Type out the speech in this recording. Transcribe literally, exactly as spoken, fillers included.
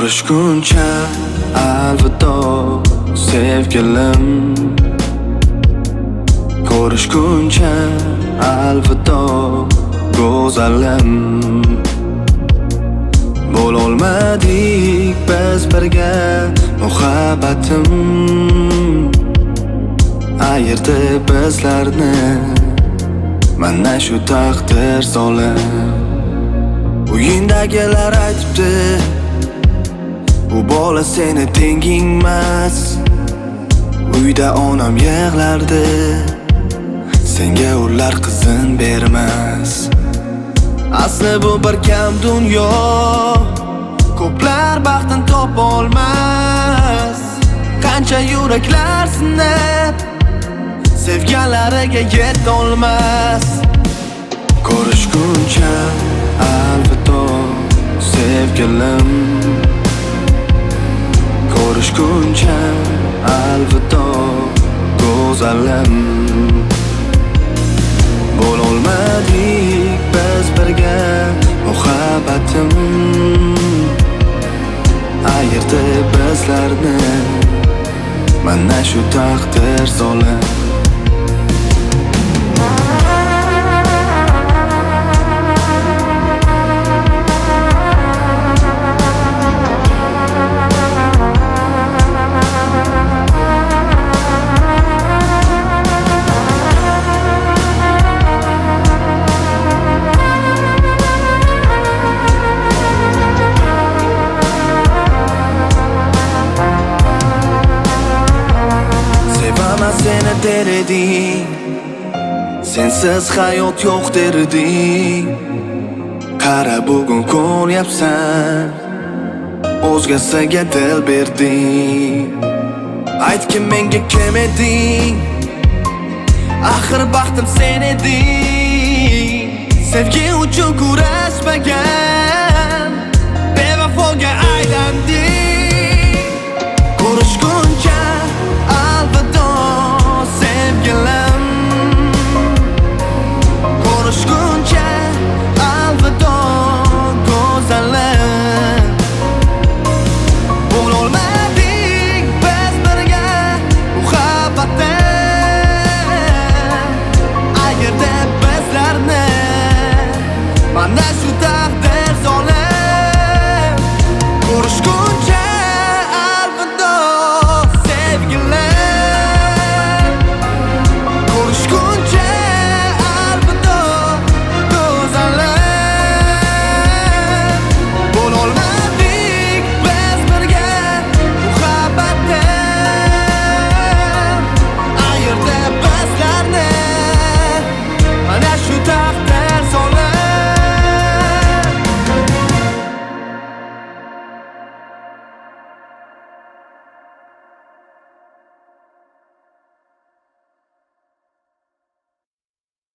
Ko'rishguncha alvido sevgilim, ko'rishguncha alvido go'zalim. Bo'lolmadik biz birga muhabbatim, ayirdi bizlarni mana shu taqdir zolim. Uyindagilar aytibdi, bu bola seni tengingmas. Uyda onam yig'lardi, senga ular qizin bermas. Asli bu bir kam dunyo, ko'plar baxtin topolmas. Qancha yuraklar sinib, sevganlariga yetolmas. Ko'rishguncha alvido sevgilim, ko'rishguncha alvido go'zalim. Bo'lolmadik biz birga muhabbatim, ayirdi bizlarni mana shu taqdir zolim. Seni der eding, sensiz hayot yo'q der eding. Qara bugun ko'ryapsan, o'zgasiga dil berding. Aytgin menga kim eding, axir baxtim sen eding. Sevgi uchun kurashmagan